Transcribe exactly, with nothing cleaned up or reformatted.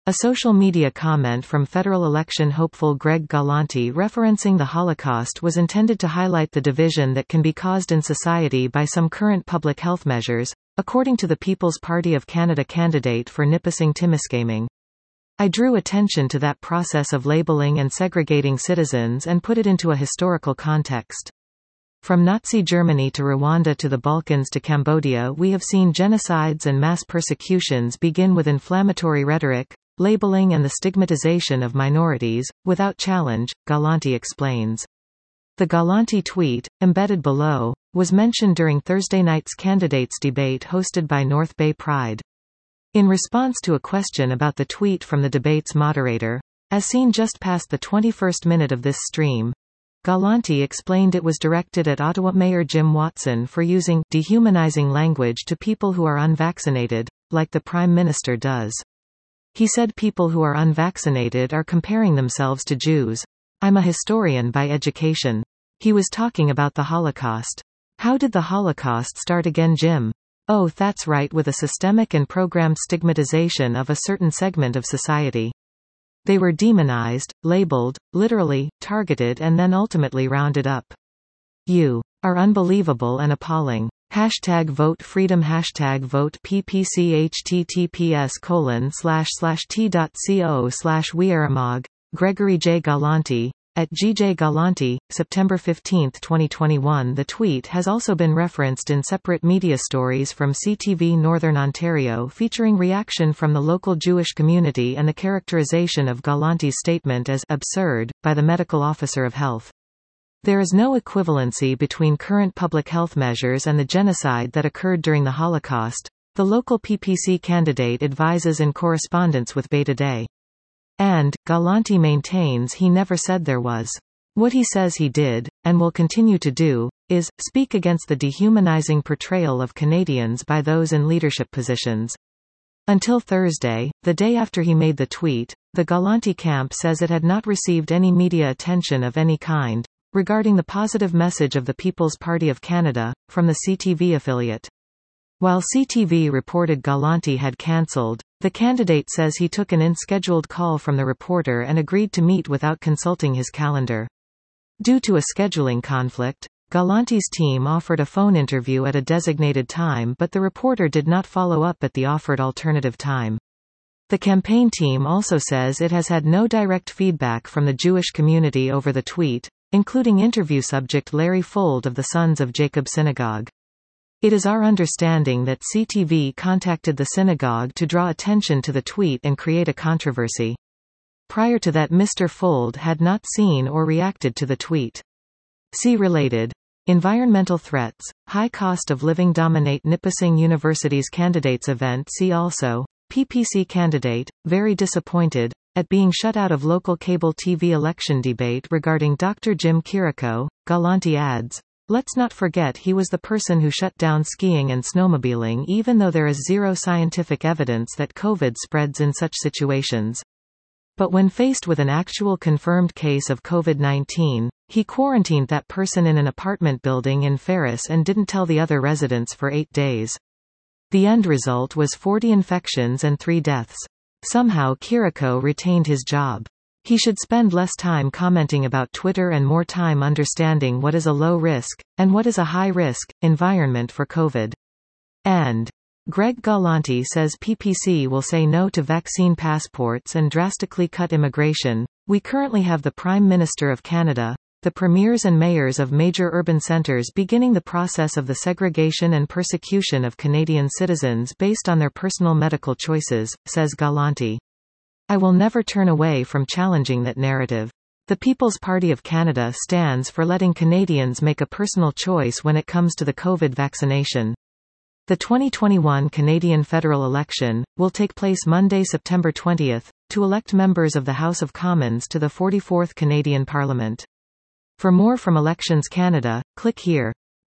A social media comment from federal election hopeful Greg Galanti referencing the Holocaust was intended to highlight the division that can be caused in society by some current public health measures, according to the People's Party of Canada candidate for Nipissing Timiskaming. I drew attention to that process of labeling and segregating citizens and put it into a historical context. From Nazi Germany to Rwanda to the Balkans to Cambodia, we have seen genocides and mass persecutions begin with inflammatory rhetoric, labeling and the stigmatization of minorities, without challenge, Galanti explains. The Galanti tweet, embedded below, was mentioned during Thursday night's candidates debate hosted by North Bay Pride. In response to a question about the tweet from the debate's moderator, as seen just past the twenty-first minute of this stream, Galanti explained it was directed at Ottawa Mayor Jim Watson for using dehumanizing language to people who are unvaccinated, like the Prime Minister does. He said people who are unvaccinated are comparing themselves to Jews. I'm a historian by education. He was talking about the Holocaust. How did the Holocaust start again, Jim? Oh, that's right, with a systemic and programmed stigmatization of a certain segment of society. They were demonized, labeled, literally, targeted and then ultimately rounded up. You are unbelievable and appalling. Hashtag vote freedom hashtag vote ppc https colon slash slash t.co slash wearamog. Gregory J. Galanti, at G J Galanti, September fifteenth twenty twenty-one. The tweet has also been referenced in separate media stories from C T V Northern Ontario featuring reaction from the local Jewish community and the characterization of Galanti's statement as absurd by the medical officer of health. There is no equivalency between current public health measures and the genocide that occurred during the Holocaust, the local P P C candidate advises in correspondence with Beta Day. And, Galanti maintains he never said there was. What he says he did, and will continue to do, is, speak against the dehumanizing portrayal of Canadians by those in leadership positions. Until Thursday, the day after he made the tweet, the Galanti camp says it had not received any media attention of any kind, regarding the positive message of the People's Party of Canada, from the C T V affiliate. While C T V reported Galanti had cancelled, the candidate says he took an unscheduled call from the reporter and agreed to meet without consulting his calendar. Due to a scheduling conflict, Galanti's team offered a phone interview at a designated time, but the reporter did not follow up at the offered alternative time. The campaign team also says it has had no direct feedback from the Jewish community over the tweet, including interview subject Larry Fold of the Sons of Jacob Synagogue. It is our understanding that C T V contacted the synagogue to draw attention to the tweet and create a controversy. Prior to that, Mister Fold had not seen or reacted to the tweet. See related. Environmental threats, high cost of living dominate Nipissing University's candidates event. See also, P P C candidate, very disappointed at being shut out of local cable T V election debate regarding Doctor Jim Kiriko. Galanti adds, let's not forget he was the person who shut down skiing and snowmobiling even though there is zero scientific evidence that COVID spreads in such situations. But when faced with an actual confirmed case of COVID nineteen, he quarantined that person in an apartment building in Ferris and didn't tell the other residents for eight days. The end result was forty infections and three deaths. Somehow Kiriko retained his job. He should spend less time commenting about Twitter and more time understanding what is a low-risk, and what is a high-risk, environment for COVID. And Greg Galanti says P P C will say no to vaccine passports and drastically cut immigration. We currently have the Prime Minister of Canada, the premiers and mayors of major urban centres beginning the process of the segregation and persecution of Canadian citizens based on their personal medical choices, says Galanti. I will never turn away from challenging that narrative. The People's Party of Canada stands for letting Canadians make a personal choice when it comes to the COVID vaccination. The twenty twenty-one Canadian federal election will take place Monday, September twentieth, to elect members of the House of Commons to the forty-fourth Canadian Parliament. For more from Elections Canada, click here.